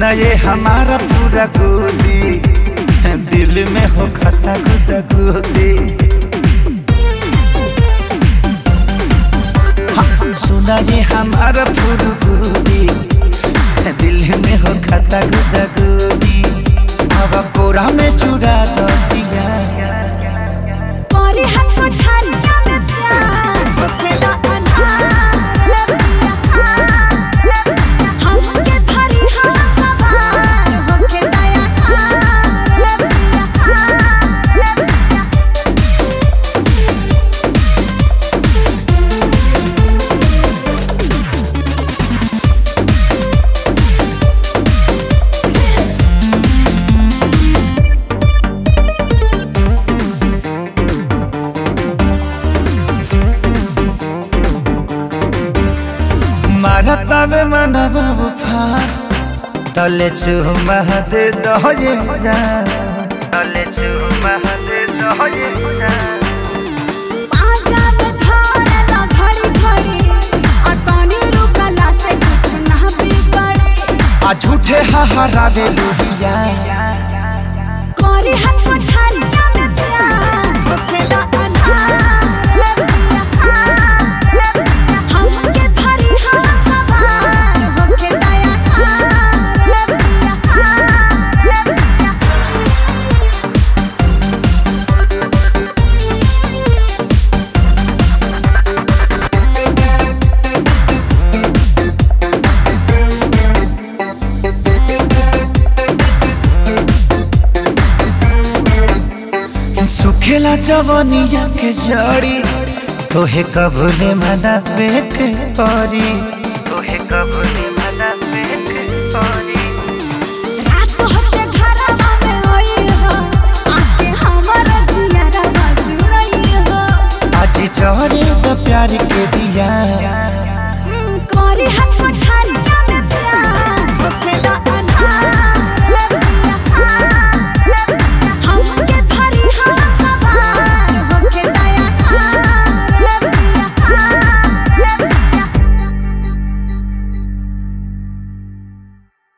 सुना ये हमारा पूरा गोदी, दिल में हो खता गुदा गोदी। सुना ये हमारा पूरा गोदी, दिल में हो खता गुदा गोदी। अब कोरा में चुरा दो जिया मारतावे मनवा बुफार, तले चुमा दे दो ये जान, तले चुमा दे दो ये जान। आजा में धारे ना घड़ी घड़ी, आ कानी रुकला से कुछ ना बिगड़े। आ झूठे हहारावे लुहिया, कोरी हाथ पठारिया में प्यार, होके दा अनहार पिया। हमके भरी हवार, होके दया हार पिया। सुखेला जवनिया के जड़ी, तोहे कबूले मना पे के परी, तोहे कबूले मना पे के परी।